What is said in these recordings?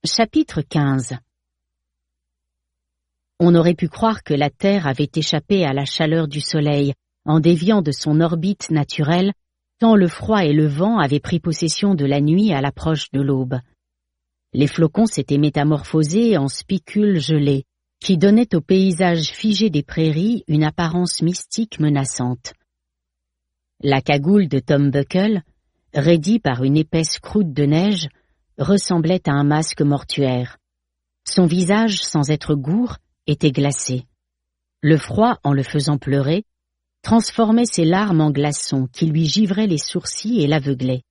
Chapitre 15. On aurait pu croire que la Terre avait échappé à la chaleur du Soleil en déviant de son orbite naturelle, tant le froid et le vent avaient pris possession de la nuit à l'approche de l'aube. Les flocons s'étaient métamorphosés en spicules gelées, qui donnaient au paysage figé des prairies une apparence mystique menaçante. La cagoule de Tom Buckle, raidie par une épaisse croûte de neige, ressemblait à un masque mortuaire. Son visage, sans être gourd, était glacé. Le froid, en le faisant pleurer, transformait ses larmes en glaçons qui lui givraient les sourcils et l'aveuglaient.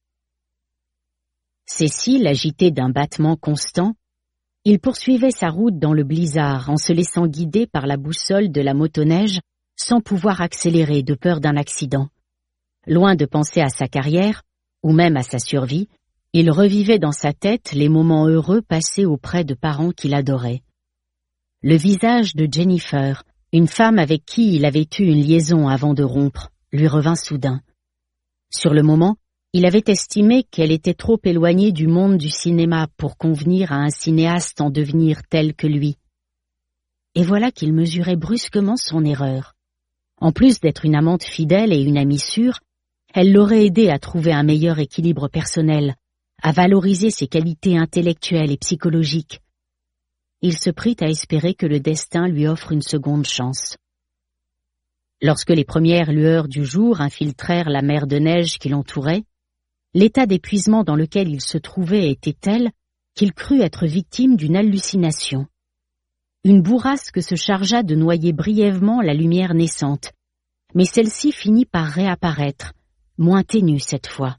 Ses cils agités d'un battement constant, il poursuivait sa route dans le blizzard en se laissant guider par la boussole de la motoneige sans pouvoir accélérer de peur d'un accident. Loin de penser à sa carrière, ou même à sa survie, il revivait dans sa tête les moments heureux passés auprès de parents qu'il adorait. Le visage de Jennifer, une femme avec qui il avait eu une liaison avant de rompre, lui revint soudain. Sur le moment, il avait estimé qu'elle était trop éloignée du monde du cinéma pour convenir à un cinéaste en devenir tel que lui. Et voilà qu'il mesurait brusquement son erreur. En plus d'être une amante fidèle et une amie sûre, elle l'aurait aidé à trouver un meilleur équilibre personnel, à valoriser ses qualités intellectuelles et psychologiques. Il se prit à espérer que le destin lui offre une seconde chance. Lorsque les premières lueurs du jour infiltrèrent la mer de neige qui l'entourait, l'état d'épuisement dans lequel il se trouvait était tel qu'il crut être victime d'une hallucination. Une bourrasque se chargea de noyer brièvement la lumière naissante, mais celle-ci finit par réapparaître, moins ténue cette fois.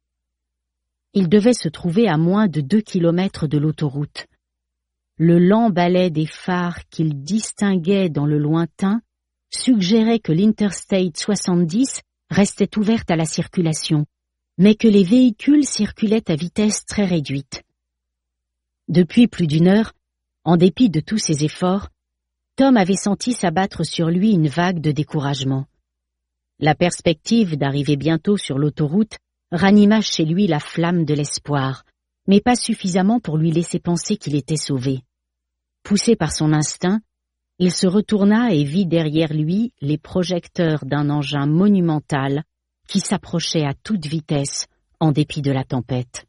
Il devait se trouver à moins de 2 kilomètres de l'autoroute. Le lent balai des phares qu'il distinguait dans le lointain suggérait que l'Interstate 70 restait ouverte à la circulation, mais que les véhicules circulaient à vitesse très réduite. Depuis plus d'une heure, en dépit de tous ses efforts, Tom avait senti s'abattre sur lui une vague de découragement. La perspective d'arriver bientôt sur l'autoroute ranima chez lui la flamme de l'espoir, mais pas suffisamment pour lui laisser penser qu'il était sauvé. Poussé par son instinct, il se retourna et vit derrière lui les projecteurs d'un engin monumental qui s'approchait à toute vitesse en dépit de la tempête.